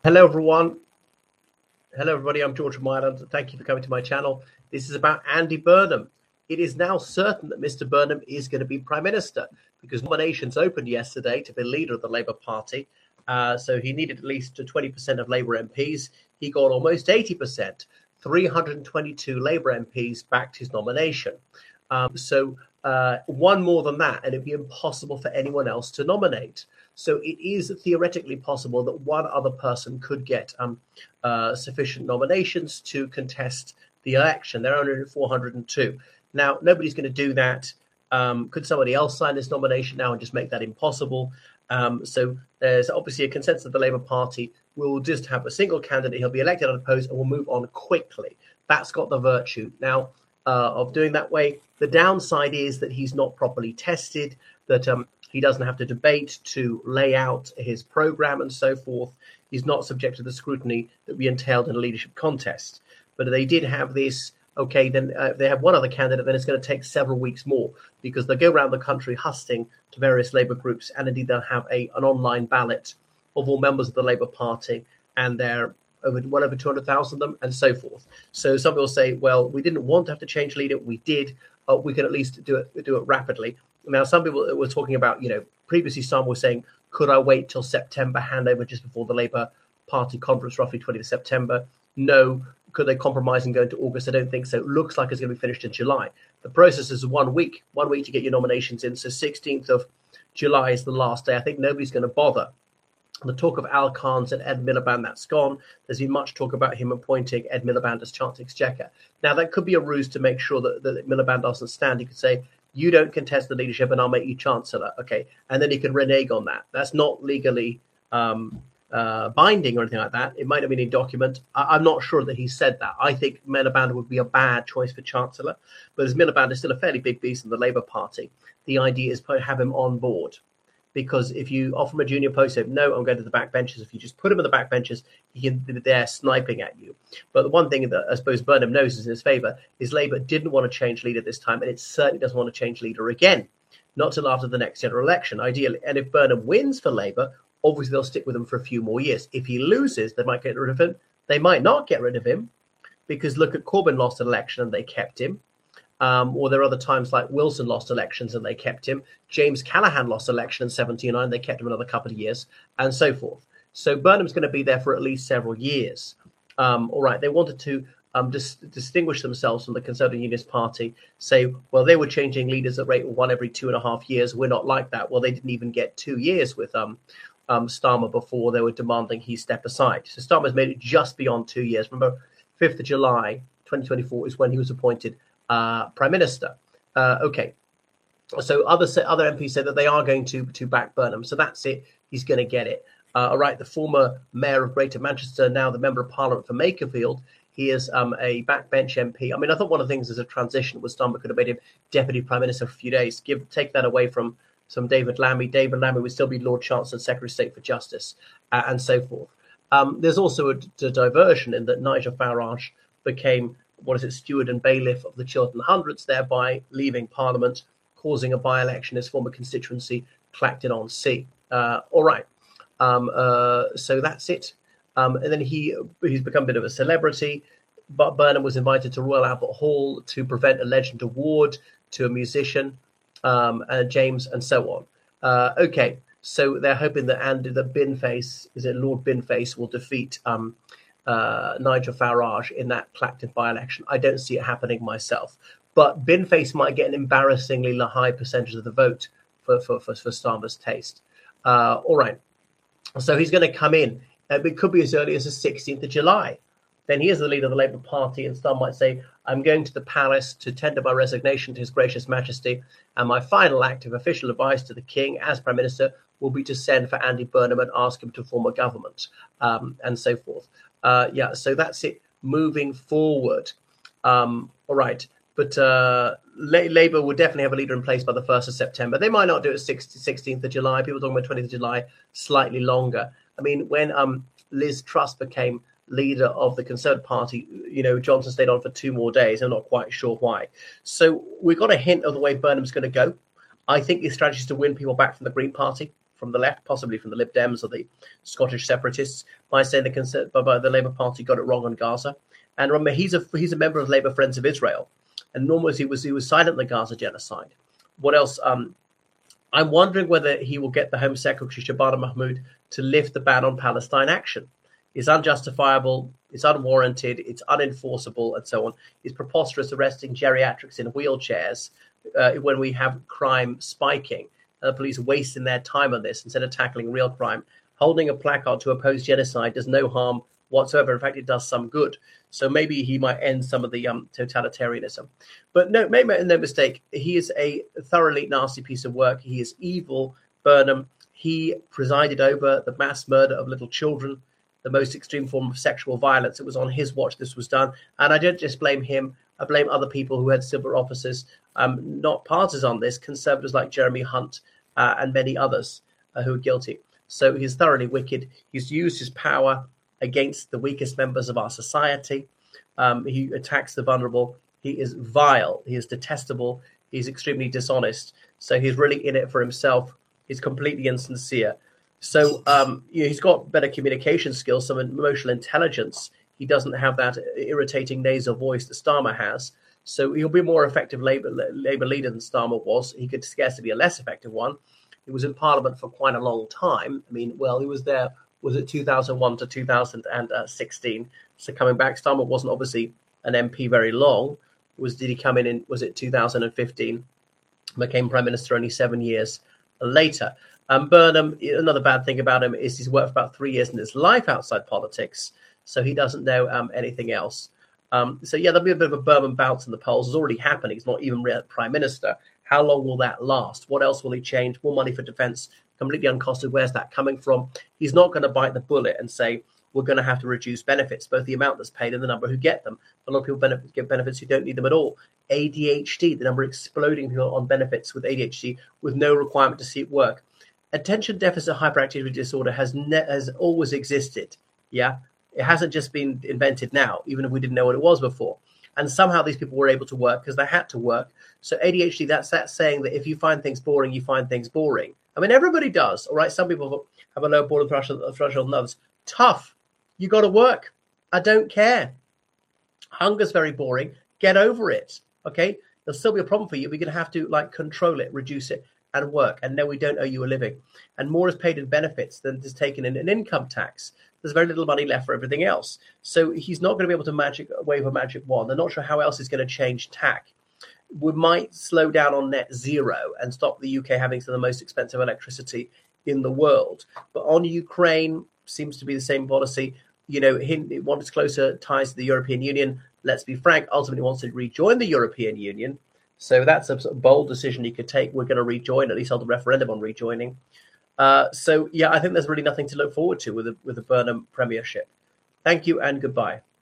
Hello, everyone. Hello, everybody. I'm George from Ireland. Thank you for coming to my channel. This is about Andy Burnham. It is now certain that Mr. Burnham is going to be Prime Minister because nominations opened yesterday to be leader of the Labour Party. So he needed at least 20% of Labour MPs. He got almost 80%. 322 Labour MPs backed his nomination. So one more than that, and it'd be impossible for anyone else to nominate. So it is theoretically possible that one other person could get sufficient nominations to contest the election. There are only 402. Now, nobody's going to do that. Could somebody else sign this nomination now and just make that impossible? So there's obviously a consensus that the Labour Party will just have a single candidate. He'll be elected unopposed and will move on quickly. That's got the virtue. Now, of doing that way. The downside is that he's not properly tested, that he doesn't have to debate to lay out his program and so forth. He's not subject to the scrutiny that would be entailed in a leadership contest. But they did have this, okay, then they have one other candidate, then it's going to take several weeks more because they go around the country hustling to various Labour groups, and indeed they'll have an online ballot of all members of the Labour Party, and they're well over 200,000 of them, and so forth. So some people say, well, we didn't want to have to change leader. We did. We could at least do it rapidly. Now, some people were talking about, previously some were saying, could I wait till September, handover just before the Labour Party conference, roughly 20th of September? No. Could they compromise and go into August? I don't think so. It looks like it's going to be finished in July. The process is 1 week to get your nominations in. So 16th of July is the last day. I think nobody's going to bother. The talk of Al Khans and Ed Miliband, that's gone. There's been much talk about him appointing Ed Miliband as Chancellor Exchequer. Now, that could be a ruse to make sure that Miliband doesn't stand. He could say, you don't contest the leadership and I'll make you Chancellor. Okay. And then he could renege on that. That's not legally binding or anything like that. It might have been a document. I'm not sure that he said that. I think Miliband would be a bad choice for Chancellor. But as Miliband is still a fairly big beast in the Labour Party, the idea is to have him on board. Because if you offer him a junior post, say, no, I'm going to the backbenchers. If you just put him in the backbenchers, he can be there sniping at you. But the one thing that I suppose Burnham knows is in his favour is Labour didn't want to change leader this time, and it certainly doesn't want to change leader again, not till after the next general election, ideally. And if Burnham wins for Labour, obviously they'll stick with him for a few more years. If he loses, they might get rid of him. They might not get rid of him, because look at Corbyn lost an election and they kept him. Or there are other times like Wilson lost elections and they kept him. James Callaghan lost election in 79. They kept him another couple of years and so forth. So Burnham's going to be there for at least several years. All right. They wanted to distinguish themselves from the Conservative Unionist Party, say, well, they were changing leaders at rate of one every 2.5 years. We're not like that. Well, they didn't even get 2 years with Starmer before they were demanding he step aside. So Starmer's made it just beyond 2 years. Remember, 5th of July, 2024 is when he was appointed Prime Minister. Okay, so other MPs say that they are going to back Burnham, so that's it. He's going to get it. All right, the former mayor of Greater Manchester, now the member of Parliament for Makerfield, he is a backbench MP. I mean, I thought one of the things as a transition was Starmer could have made him Deputy Prime Minister for a few days. Take that away from some David Lammy. David Lammy would still be Lord Chancellor and Secretary of State for Justice, and so forth. There's also a diversion in that Nigel Farage became steward and bailiff of the Chiltern Hundreds, thereby leaving Parliament, causing a by-election in his former constituency, Clacton-on-Sea. All right. So that's it. And then he's become a bit of a celebrity. But Burnham was invited to Royal Albert Hall to present a Legend Award to a musician, James, and so on. Okay. So they're hoping that Lord Binface will defeat Nigel Farage in that Clacton by-election. I don't see it happening myself. But Binface might get an embarrassingly high percentage of the vote for Starmer's taste. All right. So he's going to come in. It could be as early as the 16th of July. Then he is the leader of the Labour Party, and Starmer might say, I'm going to the palace to tender my resignation to His Gracious Majesty, and my final act of official advice to the King as Prime Minister will be to send for Andy Burnham and ask him to form a government, and so forth. So that's it moving forward. All right. But Labour will definitely have a leader in place by the 1st of September. They might not do it 16th of July. People talking about 20th of July, slightly longer. I mean, when Liz Truss became leader of the Conservative Party, Johnson stayed on for 2 more days. I'm not quite sure why. So we've got a hint of the way Burnham's going to go. I think his strategy is to win people back from the Green Party. from the left, possibly from the Lib Dems or the Scottish separatists, by saying the Labour Party got it wrong on Gaza. And remember, he's a member of Labour Friends of Israel, and normally he was silent in the Gaza genocide. What else? I'm wondering whether he will get the Home Secretary Shabana Mahmood to lift the ban on Palestine action. It's unjustifiable, it's unwarranted, it's unenforceable, and so on. It's preposterous arresting geriatrics in wheelchairs when we have crime spiking. The police are wasting their time on this instead of tackling real crime. Holding a placard to oppose genocide does no harm whatsoever. In fact, it does some good. So maybe he might end some of the totalitarianism. But no, make no mistake, he is a thoroughly nasty piece of work. He is evil, Burnham. He presided over the mass murder of little children, the most extreme form of sexual violence. It was on his watch this was done. And I don't just blame him. I blame other people who had civil offices, not parties on this, conservatives like Jeremy Hunt and many others who are guilty. So he's thoroughly wicked. He's used his power against the weakest members of our society. He attacks the vulnerable. He is vile. He is detestable. He's extremely dishonest. So he's really in it for himself. He's completely insincere. So he's got better communication skills, some emotional intelligence. He doesn't have that irritating nasal voice that Starmer has. So he'll be a more effective Labour leader than Starmer was. He could scarcely be a less effective one. He was in Parliament for quite a long time. I mean, well, he was there, was it 2001 to 2016? So coming back, Starmer wasn't obviously an MP very long. Did he come in, was it 2015? Became Prime Minister only 7 years later. Burnham, another bad thing about him is he's worked for about 3 years in his life outside politics, so he doesn't know anything else. So yeah, there'll be a bit of a Burnham bounce in the polls. It's already happening. He's not even Prime Minister. How long will that last? What else will he change? More money for defence, completely uncosted. Where's that coming from? He's not going to bite the bullet and say, we're going to have to reduce benefits, both the amount that's paid and the number who get them. A lot of people get benefits who don't need them at all. ADHD, the number exploding people on benefits with ADHD with no requirement to seek work. Attention deficit hyperactivity disorder has always existed. Yeah, it hasn't just been invented now, even if we didn't know what it was before. And somehow these people were able to work because they had to work. So ADHD, that's that saying that if you find things boring, you find things boring. I mean, everybody does, all right? Some people have a low boredom threshold than others. Tough. You got to work. I don't care. Hunger's very boring. Get over it, okay? There'll still be a problem for you. We're going to have to control it, reduce it, and work. And no, we don't owe you a living. And more is paid in benefits than is taken in an income tax. There's very little money left for everything else. So he's not going to be able to wave a magic wand. They're not sure how else he's going to change tack. We might slow down on net zero and stop the UK having some of the most expensive electricity in the world. But on Ukraine, seems to be the same policy. He wants closer ties to the European Union. Let's be frank, ultimately wants to rejoin the European Union. So that's a sort of bold decision he could take. We're going to rejoin, at least hold the referendum on rejoining. So, yeah, I think there's really nothing to look forward to with the Burnham premiership. Thank you and goodbye.